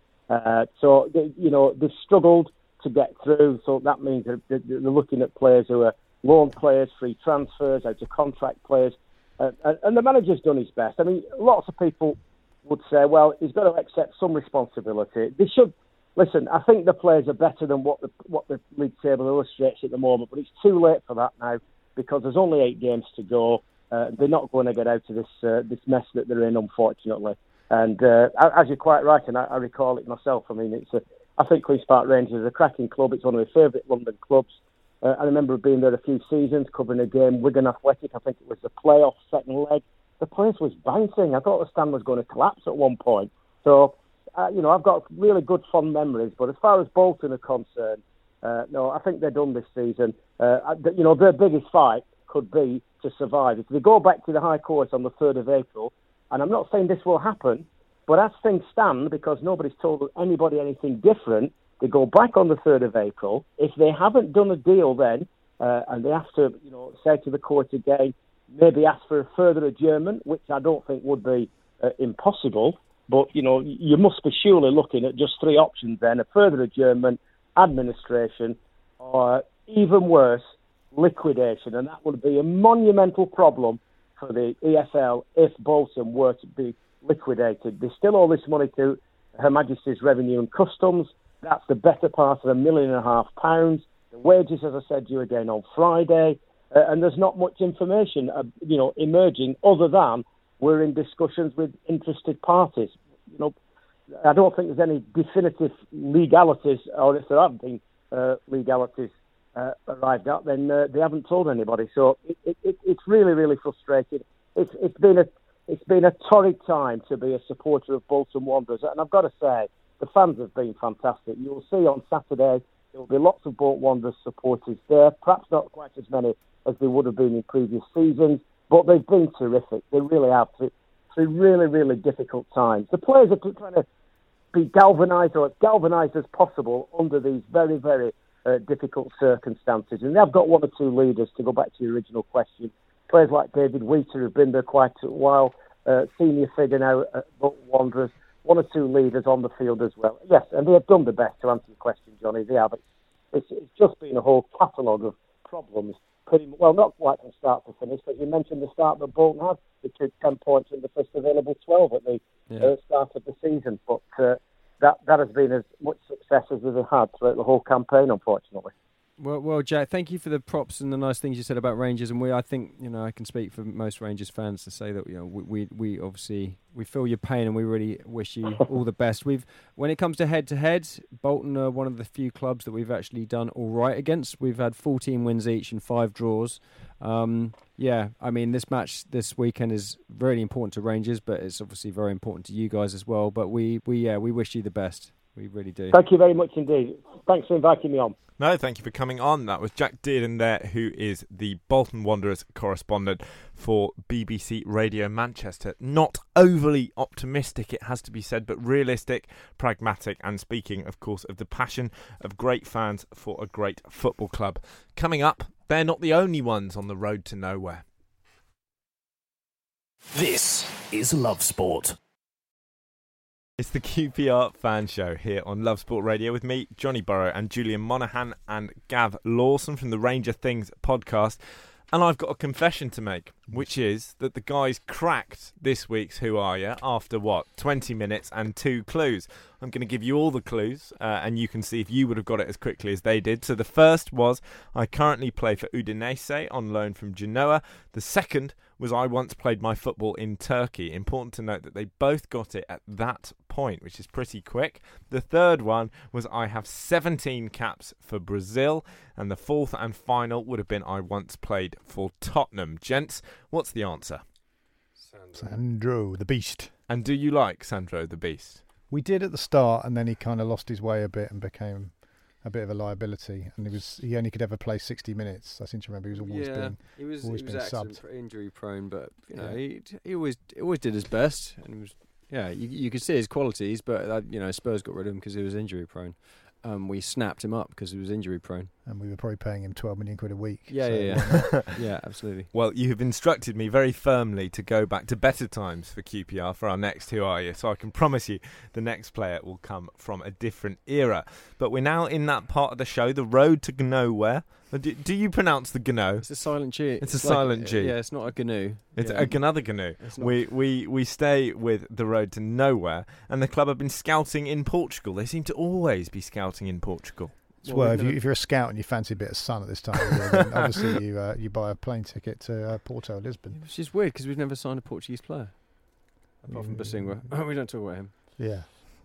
So they've struggled to get through. So that means they're looking at players who are loan players, free transfers, out of contract players, and the manager's done his best. I mean, lots of people would say, well, he's got to accept some responsibility. They should listen. I think the players are better than what the league table illustrates at the moment, but it's too late for that now, because there's only 8 games to go. They're not going to get out of this mess that they're in, unfortunately. And as you're quite right, and I recall it myself, I mean, I think Queen's Park Rangers is a cracking club. It's one of my favourite London clubs. I remember being there a few seasons, covering a game, Wigan Athletic. I think it was the playoff second leg. The place was bouncing. I thought the stand was going to collapse at one point. So, I've got really good, fond memories. But as far as Bolton are concerned, no, I think they're done this season. Their biggest fight could be to survive. If they go back to the High Court on the 3rd of April, and I'm not saying this will happen, but as things stand, because nobody's told anybody anything different, they go back on the 3rd of April. If they haven't done a deal then, and they have to, say to the court again, maybe ask for a further adjournment, which I don't think would be impossible, but, you must be surely looking at just 3 options then: a further adjournment, administration, or even worse, liquidation. And that would be a monumental problem for the EFL if Bolton were to be liquidated. They still owe this money to Her Majesty's Revenue and Customs. That's the better part of £1.5 million. The wages, as I said, due again on Friday, and there's not much information, emerging other than we're in discussions with interested parties. I don't think there's any definitive legalities, or if there have been legalities arrived at, then they haven't told anybody. So it's really, really frustrating. It's been a torrid time to be a supporter of Bolton Wanderers, and I've got to say, the fans have been fantastic. You'll see on Saturday there will be lots of Bolton Wanderers supporters there, perhaps not quite as many as they would have been in previous seasons, but they've been terrific. They really have, through really, really difficult times. The players are trying to be galvanised, or as galvanised as possible, under these very, very difficult circumstances. And they've got 1 or 2 leaders, to go back to your original question. Players like David Wheater, who've been there quite a while, senior figure now at Bolton Wanderers, 1 or 2 leaders on the field as well. Yes, and they have done the best, to answer your question, Johnny. They have. It's just been a whole catalogue of problems. Well, not quite from start to finish, but you mentioned the start that Bolton had. They took 10 points in the first available 12 at the start of the season. But that has been as much success as they've had throughout the whole campaign, unfortunately. Well, Jack, thank you for the props and the nice things you said about Rangers. And I think, I can speak for most Rangers fans to say that, we obviously, we feel your pain and we really wish you all the best. When it comes to head-to-head, Bolton are one of the few clubs that we've actually done all right against. We've had 14 wins each and 5 draws. This match this weekend is really important to Rangers, but it's obviously very important to you guys as well. But we wish you the best. We really do. Thank you very much indeed. Thanks for inviting me on. No, thank you for coming on. That was Jack Dearden there, who is the Bolton Wanderers correspondent for BBC Radio Manchester. Not overly optimistic, it has to be said, but realistic, pragmatic, and speaking, of course, of the passion of great fans for a great football club. Coming up, they're not the only ones on the road to nowhere. This is Love Sport. It's the QPR fan show here on Love Sport Radio with me, Johnny Burrow, and Julian Monaghan and Gav Lawson from the Ranger Things podcast. And I've got a confession to make, which is that the guys cracked this week's Who Are Ya after, 20 minutes and 2 clues. I'm going to give you all the clues, and you can see if you would have got it as quickly as they did. So the first was, I currently play for Udinese on loan from Genoa. The second was, I once played my football in Turkey. Important to note that they both got it at that point, which is pretty quick. The third one was, I have 17 caps for Brazil. And the fourth and final would have been, I once played for Tottenham. Gents, what's the answer? Sandro, the Beast. And do you like Sandro, the Beast? We did at the start, and then he kind of lost his way a bit and became a bit of a liability. And he only could ever play 60 minutes. I seem to remember he was always being subbed. Injury prone, but he always did his best, and he was you could see his qualities, but Spurs got rid of him because he was injury prone. We snapped him up because he was injury prone. And we were probably paying him 12 million quid a week. Yeah. Yeah, absolutely. Well, you have instructed me very firmly to go back to better times for QPR for our next Who Are You? So I can promise you the next player will come from a different era. But we're now in that part of the show, the road to nowhere. Do you pronounce the GNO? It's a silent G. It's a silent G. Yeah, it's not a GNU. It's another GNU. We stay with the road to nowhere, and the club have been scouting in Portugal. They seem to always be scouting in Portugal. Well, if you're a scout and you fancy a bit of sun at this time of year, then obviously you buy a plane ticket to Porto, Lisbon. Which is weird because we've never signed a Portuguese player apart from Basingwa. We don't talk about him. Yeah.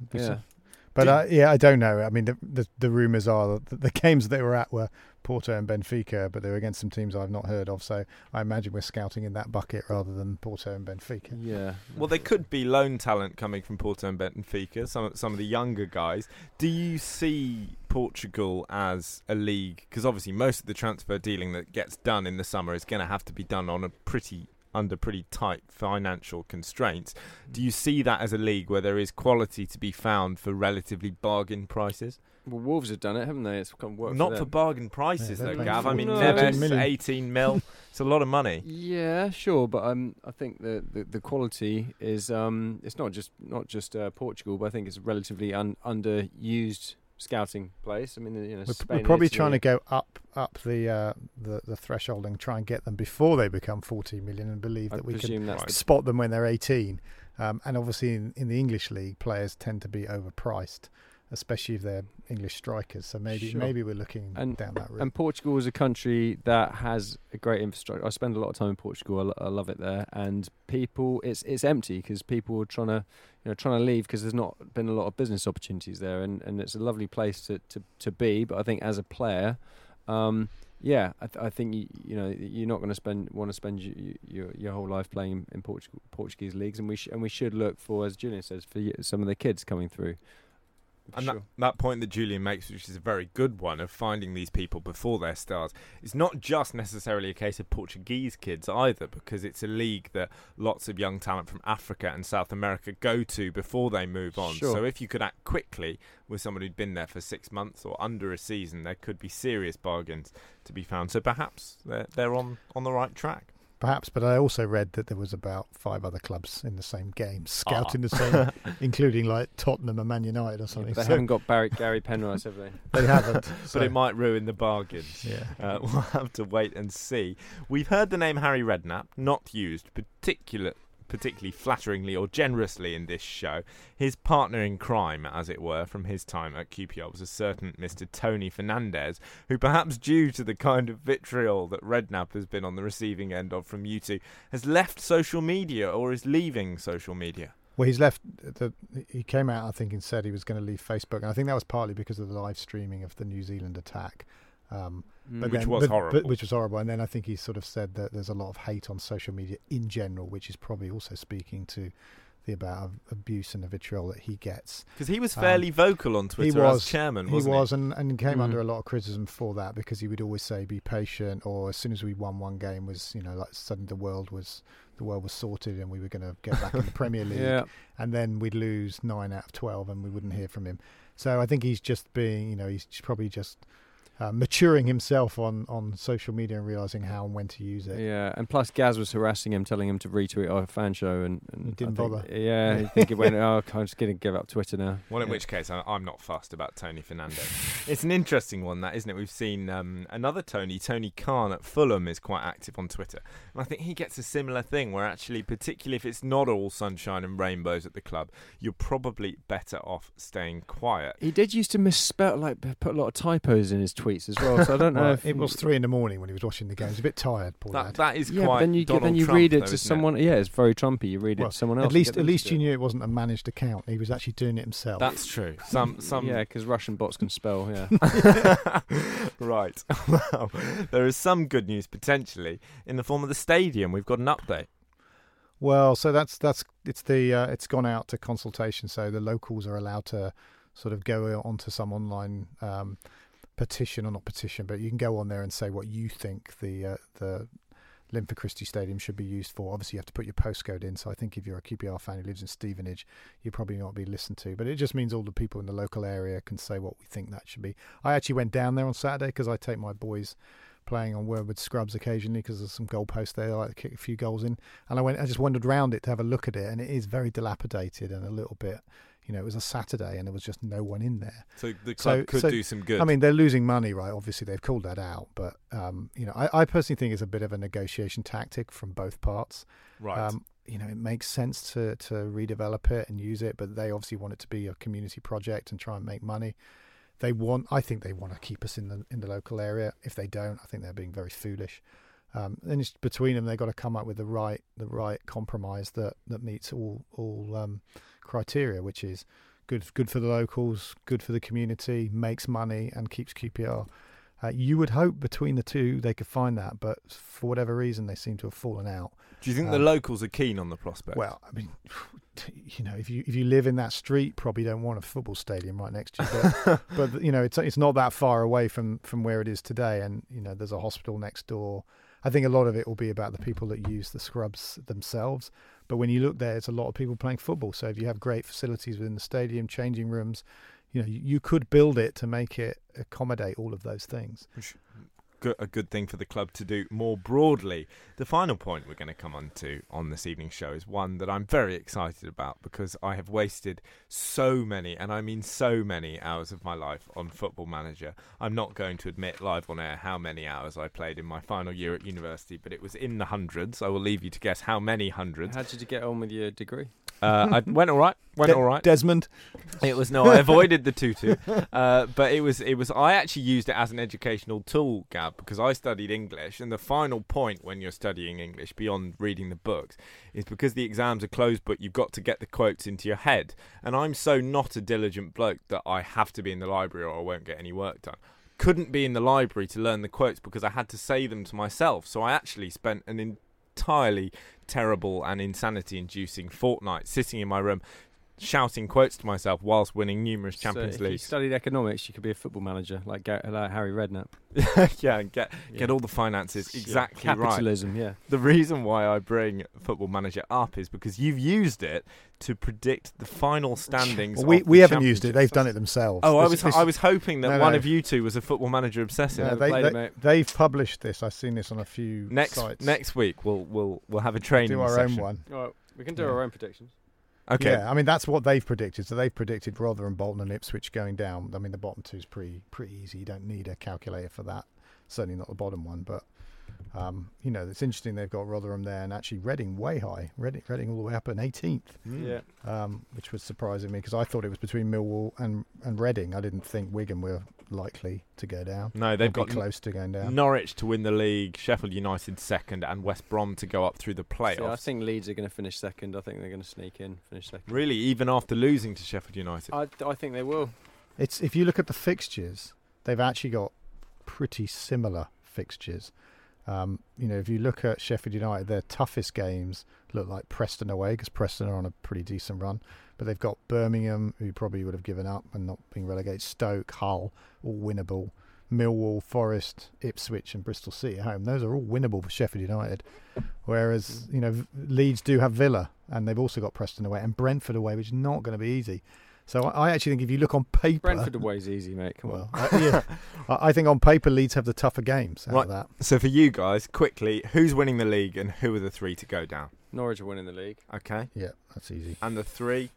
But I don't know. I mean, the rumours are that the games they were at were Porto and Benfica, but they were against some teams I've not heard of. So I imagine we're scouting in that bucket rather than Porto and Benfica. Yeah. Well, there could be loan talent coming from Porto and Benfica, some of the younger guys. Do you see Portugal as a league? Because obviously most of the transfer dealing that gets done in the summer is going to have to be done on under pretty tight financial constraints. Do you see that as a league where there is quality to be found for relatively bargain prices? Well, Wolves have done it, haven't they? It's worked Not for bargain prices, though, Gav. I mean, Neves, 18 mil. It's a lot of money. Yeah, sure, but I think the quality is it's not just Portugal, but I think it's a relatively underused scouting place. I mean, we're probably trying to go up the threshold and try and get them before they become 40 million and believe that we can spot them when they're 18. And obviously in the English league, players tend to be overpriced, especially if they're English strikers. So maybe we're looking down that route. And Portugal is a country that has a great infrastructure. I spend a lot of time in Portugal. I love it there, and people, it's empty because people are trying to leave because there's not been a lot of business opportunities there, and it's a lovely place to be. But I think as a player, I think you're not going to want to spend your whole life playing in Portuguese leagues, and we should look for, as Julian says, for some of the kids coming through. And that point that Julian makes, which is a very good one, of finding these people before they're stars, it's not just necessarily a case of Portuguese kids either, because it's a league that lots of young talent from Africa and South America go to before they move on. Sure. So if you could act quickly with someone who'd been there for 6 months or under a season, there could be serious bargains to be found. So perhaps they're on the right track. Perhaps, but I also read that there was about 5 other clubs in the same game, scouting the same, including like Tottenham and Man United or something. They haven't got Gary Penrice, have they? They haven't. But it might ruin the bargains. Yeah. We'll have to wait and see. We've heard the name Harry Redknapp, not used particularly flatteringly or generously in this show. His partner in crime, as it were, from his time at QPR was a certain Mr. Tony Fernandez, who perhaps due to the kind of vitriol that Redknapp has been on the receiving end of from you two, has left social media or is leaving social media. Well, he's left. He came out, I think, and said he was going to leave Facebook, and I think that was partly because of the live streaming of the New Zealand attack. Which was horrible. And then I think he sort of said that there's a lot of hate on social media in general, which is probably also speaking to the amount of abuse and the vitriol that he gets. Because he was fairly vocal on Twitter as chairman, wasn't he? He was, and came under a lot of criticism for that, because he would always say, be patient, or as soon as we won one game was, like suddenly the world was sorted and we were going to get back in the Premier League, and then we'd lose 9 out of 12 and we wouldn't hear from him. So I think he's just being, he's probably just maturing himself on social media and realising how and when to use it. Yeah, and plus Gaz was harassing him, telling him to retweet our fan show, and he didn't bother. Yeah, I think he went, I'm just going to give up Twitter now. Well, in which case, I'm not fussed about Tony Fernandes. It's an interesting one, that, isn't it? We've seen another Tony Khan at Fulham is quite active on Twitter. And I think he gets a similar thing where actually, particularly if it's not all sunshine and rainbows at the club, you're probably better off staying quiet. He did used to misspell, put a lot of typos in his tweets as well, so I don't know if... It was 3 a.m. when he was watching the game. He was a bit tired, poor lad. That is quite then you Donald Trump, read it though, to someone... Yeah, it's very Trumpy. You read it to someone else. At least you knew it wasn't a managed account. He was actually doing it himself. That's true. Some Yeah, because Russian bots can spell, yeah. Right. Well, there is some good news, potentially, in the form of the stadium. We've got an update. Well, so it's gone out to consultation, so the locals are allowed to sort of go onto some online petition, or not petition, but you can go on there and say what you think the Linford Christie Stadium should be used for. Obviously, you have to put your postcode in, so I think if you're a QPR fan who lives in Stevenage, you probably not be listened to. But it just means all the people in the local area can say what we think that should be. I actually went down there on Saturday because I take my boys playing on Wordwood Scrubs occasionally because there's some goalposts there. I like to kick a few goals in. And I just wandered around it to have a look at it, and it is very dilapidated and a little bit... it was a Saturday and there was just no one in there. So the club could do some good. I mean, they're losing money, right? Obviously, they've called that out. But, I personally think it's a bit of a negotiation tactic from both parts. Right. It makes sense to redevelop it and use it, but they obviously want it to be a community project and try and make money. I think they want to keep us in the local area. If they don't, I think they're being very foolish. And it's between them, they've got to come up with the right compromise that meets all criteria, which is good for the locals, good for the community, makes money, and keeps QPR. You would hope between the two they could find that, but for whatever reason, they seem to have fallen out. Do you think the locals are keen on the prospect? Well, I mean, if you live in that street, probably don't want a football stadium right next to you. But it's not that far away from where it is today, and there's a hospital next door. I think a lot of it will be about the people that use the scrubs themselves. But when you look there, it's a lot of people playing football. So if you have great facilities within the stadium, changing rooms, you could build it to make it accommodate all of those things. A good thing for the club to do more broadly. The final point we're going to come on to on this evening's show is one that I'm very excited about, because I have wasted so many, and I mean so many, hours of my life on Football Manager. I'm not going to admit live on air how many hours I played in my final year at university, but it was in the hundreds. I will leave you to guess how many hundreds. How did you get on with your degree? I went all right. Desmond. It was I avoided the tutu, but it was. I actually used it as an educational tool, Gab, because I studied English, and the final point when you're studying English beyond reading the books is because the exams are closed, but you've got to get the quotes into your head. And I'm so not a diligent bloke that I have to be in the library or I won't get any work done. Couldn't be in the library to learn the quotes because I had to say them to myself. So I actually spent an entirely terrible and insanity-inducing fortnight sitting in my room shouting quotes to myself whilst winning numerous Champions Leagues. If you studied economics, you could be a football manager like Harry Redknapp. Yeah, and get all the finances exactly Capitalism, right. Yeah. The reason why I bring Football Manager up is because you've used it to predict the final standings. Well, we haven't used it; they've done it themselves. Oh, I was hoping that one of you two was a Football Manager obsessive. They've published this. I've seen this on a few sites. Next week we'll have a training. Do our session. own one. Well, we can do our own predictions. Okay. Yeah, I mean that's what they've predicted. So they've predicted Rotherham, Bolton, and Ipswich going down. I mean the bottom two is pretty easy. You don't need a calculator for that. Certainly not the bottom one. But it's interesting. They've got Rotherham there, and actually Reading way high. Reading all the way up in 18th. Yeah. Which was surprising me because I thought it was between Millwall and Reading. I didn't think Wigan were likely to go down. No, they've got close to going down. Norwich to win the league, Sheffield United second, and West Brom to go up through the playoffs. See, I think Leeds are going to finish second. I think they're going to sneak in, finish second. Really, even after losing to Sheffield United? I think they will. If you look at the fixtures, they've actually got pretty similar fixtures. If you look at Sheffield United, their toughest games look like Preston away, because Preston are on a pretty decent run. But they've got Birmingham, who probably would have given up and not being relegated, Stoke, Hull, all winnable, Millwall, Forest, Ipswich and Bristol City at home. Those are all winnable for Sheffield United. Whereas, Leeds do have Villa, and they've also got Preston away, and Brentford away, which is not going to be easy. So I actually think if you look on paper... Brentford away is easy, mate. Come on. I think on paper Leeds have the tougher games out of that. So for you guys, quickly, who's winning the league and who are the 3 to go down? Norwich are winning the league. Okay. Yeah, that's easy. And the 3?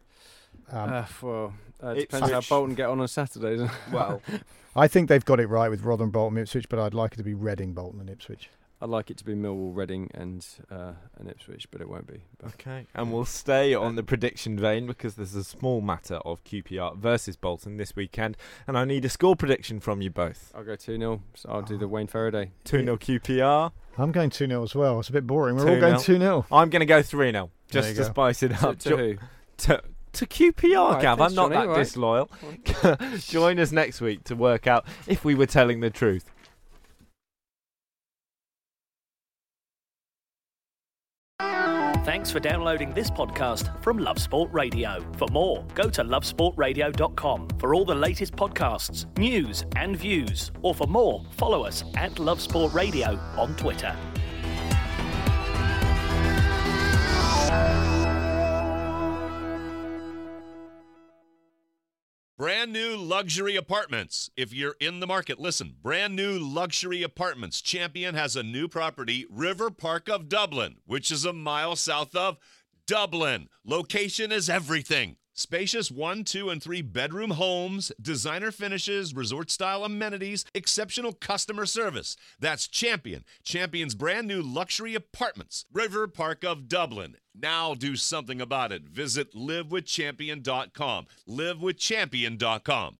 Depends how Bolton get on Saturday, doesn't it? Well, I think they've got it right with Rotherham, Bolton, Ipswich, but I'd like it to be Reading, Bolton and Ipswich. I'd like it to be Millwall, Reading and Ipswich, but it won't be. Okay, and we'll stay on the prediction vein because there's a small matter of QPR versus Bolton this weekend, and I need a score prediction from you both. I'll go 2-0, so I'll do the Wayne Faraday. 2-0 QPR. I'm going 2-0 as well. It's a bit boring. We're all going 2-0. I'm going to go 3-0, just to spice it up. To who? To QPR, right, Gav. I'm not Johnny, that disloyal. Join us next week to work out if we were telling the truth. Thanks for downloading this podcast from Love Sport Radio. For more, go to lovesportradio.com for all the latest podcasts, news and views. Or for more, follow us at Love Sport Radio on Twitter. Brand new luxury apartments. If you're in the market, listen. Brand new luxury apartments. Champion has a new property, River Park of Dublin, which is a mile south of Dublin. Location is everything. Spacious 1, 2, and 3 bedroom homes, designer finishes, resort-style amenities, exceptional customer service. That's Champion. Champion's brand new luxury apartments, River Park of Dublin. Now do something about it. Visit livewithchampion.com. livewithchampion.com.